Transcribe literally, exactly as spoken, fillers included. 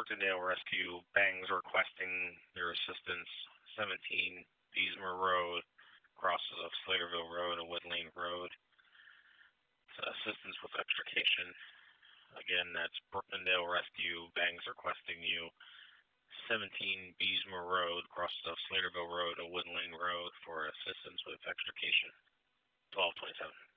Burtondale Rescue Bangs requesting their assistance. seventeen Beesmer Road, crosses of Slaterville Road and Wood Lane Road. Uh, assistance with extrication. Again, that's Burtondale Rescue Bangs requesting you. seventeen Beesmer Road, crosses of Slaterville Road and Wood Lane Road for assistance with extrication. twelve twenty-seven.